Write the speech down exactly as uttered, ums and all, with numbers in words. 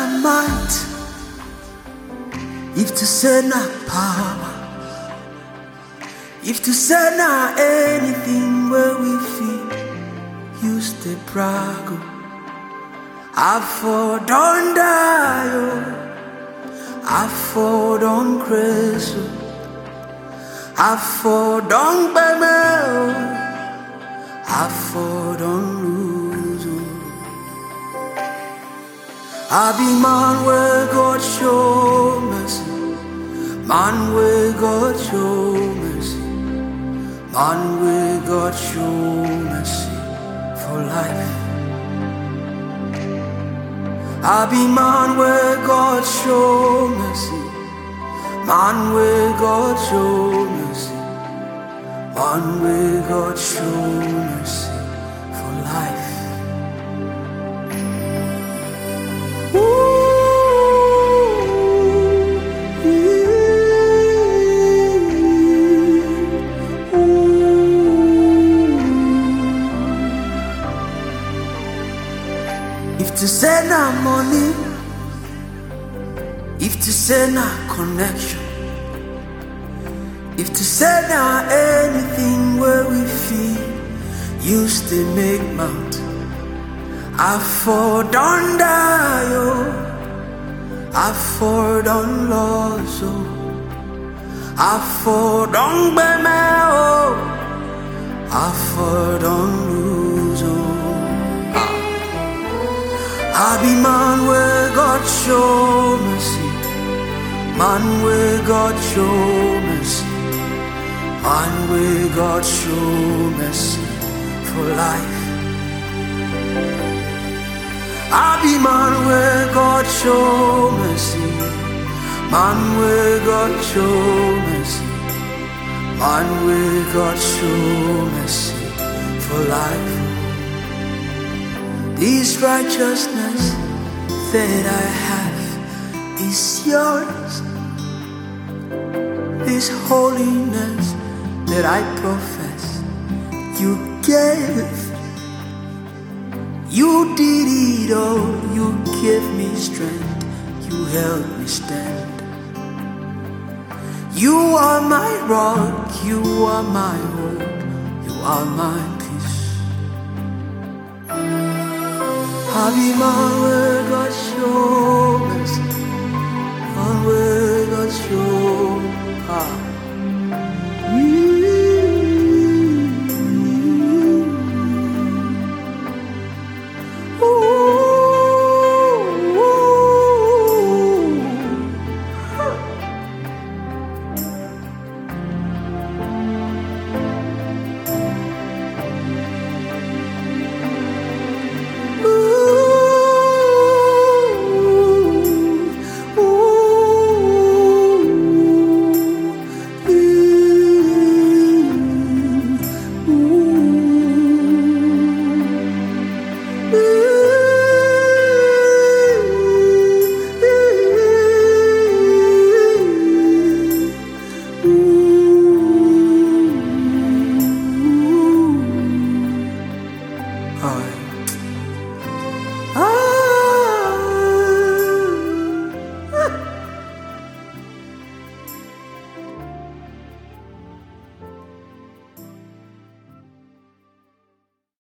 might, if to say na power, if to say na anything where we feel, use the brag. I for don't die, oh. I for don't crazy, I for don't buy me, I for don't lose. I be man where God show mercy, man where God show mercy, man where God show mercy for life. I be man where God show mercy, man where God show mercy, man where God show mercy for life. If to say na money, if to say na connection, if to say na anything where we feel, used to make mount. I for don't die, oh. I for don't lose, oh. I for don't buy me, oh. I for don't lose, oh. I be man where God show mercy, man where God show mercy, man where God show mercy for life. I be man where God show mercy, man where God show mercy, man where God show mercy for life. This righteousness that I have is yours. This holiness that I profess, you gave. You did it all, you gave me strength, you held me stand. You are my rock, you are my hope, you are my peace. I be man where God